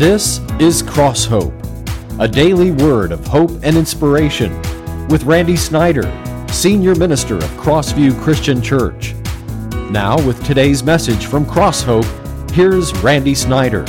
This is Cross Hope, a daily word of hope and inspiration with Randy Snyder, Senior Minister of Crossview Christian Church. Now with today's message from Cross Hope, here's Randy Snyder.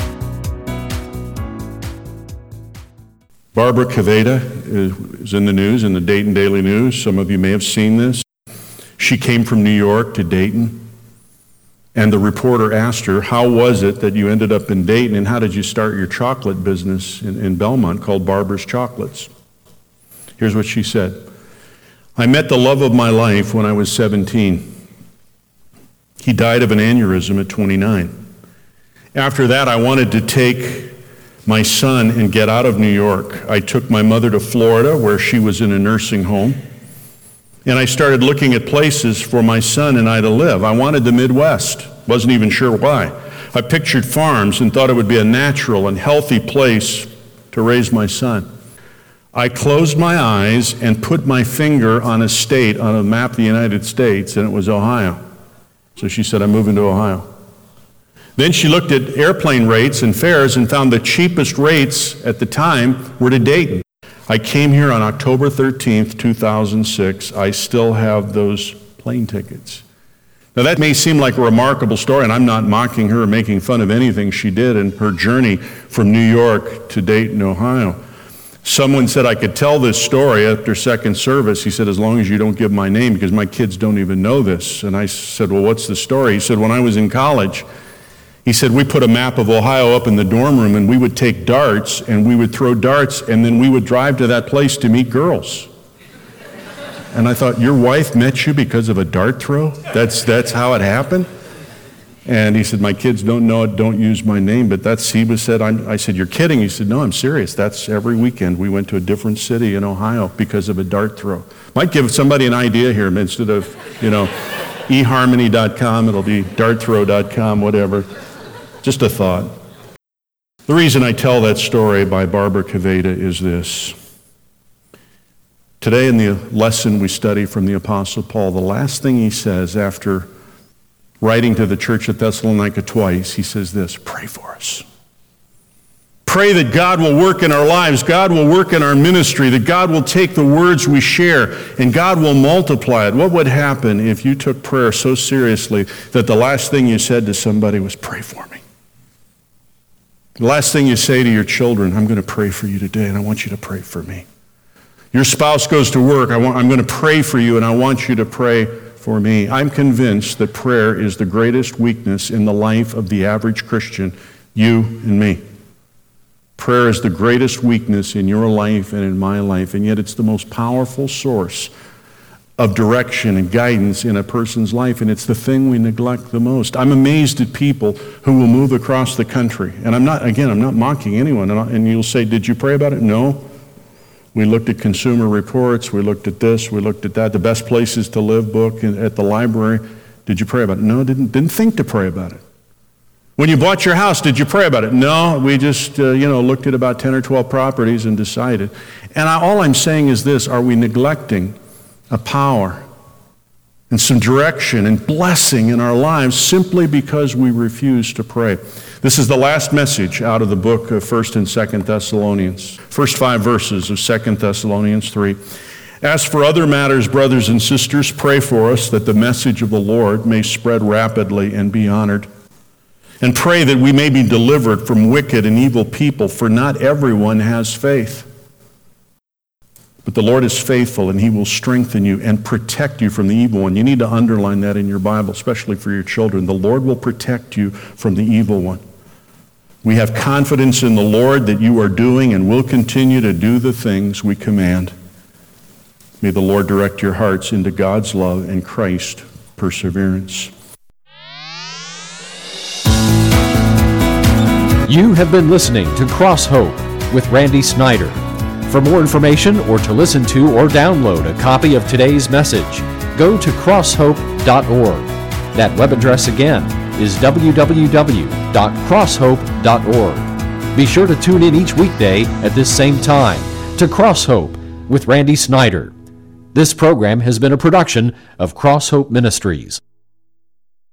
Barbara Kaveta is in the news, in the Dayton Daily News. Some of you may have seen this. She came from New York to Dayton, and the reporter asked her, how was it that you ended up in Dayton, and how did you start your chocolate business in Belmont called Barbara's Chocolates? Here's what she said. I met the love of my life when I was 17. He died of an aneurysm at 29. After that, I wanted to take my son and get out of New York. I took my mother to Florida, where she was in a nursing home, and I started looking at places for my son and I to live. I wanted the Midwest, wasn't even sure why. I pictured farms and thought it would be a natural and healthy place to raise my son. I closed my eyes and put my finger on a state on a map of the United States, and it was Ohio. So she said, I'm moving to Ohio. Then she looked at airplane rates and fares and found the cheapest rates at the time were to Dayton. I came here on October 13th, 2006. I still have those plane tickets. Now that may seem like a remarkable story, and I'm not mocking her or making fun of anything she did in her journey from New York to Dayton, Ohio. Someone said I could tell this story after second service. He said, as long as you don't give my name, because my kids don't even know this. And I said, well, what's the story? He said, when I was in college, he said, we put a map of Ohio up in the dorm room, and we would take darts, and we would throw darts, and then we would drive to that place to meet girls. And I thought, your wife met you because of a dart throw? That's how it happened? And he said, my kids don't know it, don't use my name, but that's, he said, I said, you're kidding. He said, no, I'm serious. That's every weekend. We went to a different city in Ohio because of a dart throw. Might give somebody an idea here, instead of, eharmony.com, it'll be dartthrow.com, whatever. Just a thought. The reason I tell that story by Barbara Kaveta is this. Today in the lesson we study from the Apostle Paul, the last thing he says after writing to the church at Thessalonica twice, he says this, pray for us. Pray that God will work in our lives, God will work in our ministry, that God will take the words we share and God will multiply it. What would happen if you took prayer so seriously that the last thing you said to somebody was, pray for me? The last thing you say to your children, I'm going to pray for you today, and I want you to pray for me. Your spouse goes to work, I'm going to pray for you, and I want you to pray for me. I'm convinced that prayer is the greatest weakness in the life of the average Christian, you and me. Prayer is the greatest weakness in your life and in my life, and yet it's the most powerful source of direction and guidance in a person's life, and it's the thing we neglect the most. I'm amazed at people who will move across the country, and I'm not mocking anyone, and you'll say, did you pray about it? No. We looked at Consumer Reports, we looked at this, we looked at that, the best places to live book at the library. Did you pray about it? No, didn't think to pray about it. When you bought your house, did you pray about it? No, we just looked at about 10 or 12 properties and decided. And all I'm saying is this, are we neglecting a power and some direction and blessing in our lives simply because we refuse to pray? This is the last message out of the book of 1st and 2nd Thessalonians. First 5 verses of 2nd Thessalonians 3. As for other matters, brothers and sisters, pray for us that the message of the Lord may spread rapidly and be honored. And pray that we may be delivered from wicked and evil people, for not everyone has faith. But the Lord is faithful, and he will strengthen you and protect you from the evil one. You need to underline that in your Bible, especially for your children. The Lord will protect you from the evil one. We have confidence in the Lord that you are doing and will continue to do the things we command. May the Lord direct your hearts into God's love and Christ's perseverance. You have been listening to Cross Hope with Randy Snyder. For more information or to listen to or download a copy of today's message, go to crosshope.org. That web address again is www.crosshope.org. Be sure to tune in each weekday at this same time to Cross Hope with Randy Snyder. This program has been a production of Cross Hope Ministries.